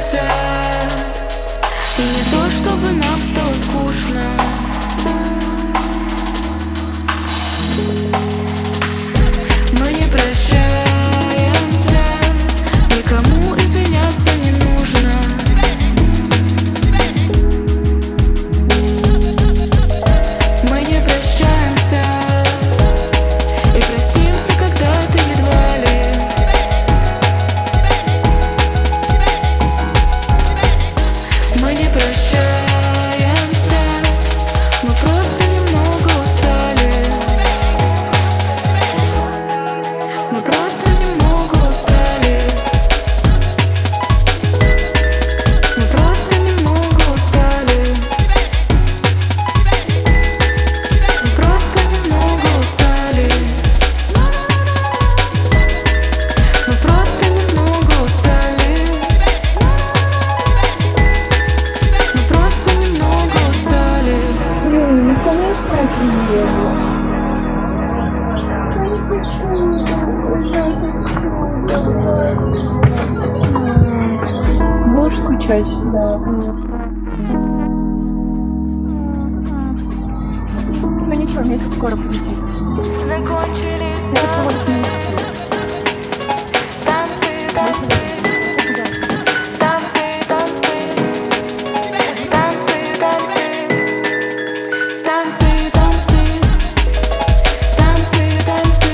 прощаемся, и не то чтобы нам стало скучно. Мы не прощаемся, никому извиняться не нужно. Мы не прощаемся и простимся когда-то едва ли. Мы не прощаемся, мы просто немного устали. Мы просто немного устали. Мы просто немного устали. Мы просто немного устали. Мы просто немного устали. Мы просто немного устали. Ну, конечно, я приеду. Я не хочу уезжать отсюда. Будешь скучать? Да. Ну ничего, месяц скоро прилетит. Закончились Я всего лишь не танцы, танцы, танцы, танцы, танцы, танцы, танцы, танцы, танцы, танцы, танцы,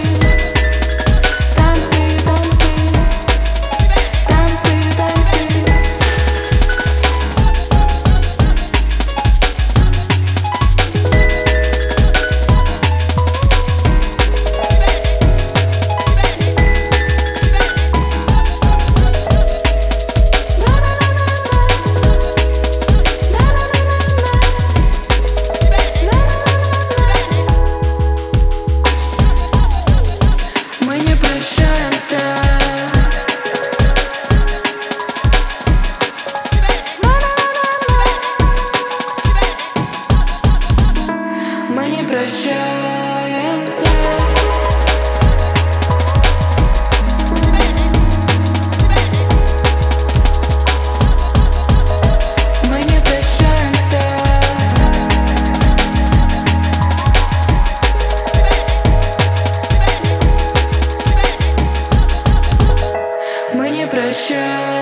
танцы, танцы, танцы. Мы не прощаемся. Мы не прощаемся. Мы не прощаемся. Мы не прощаемся.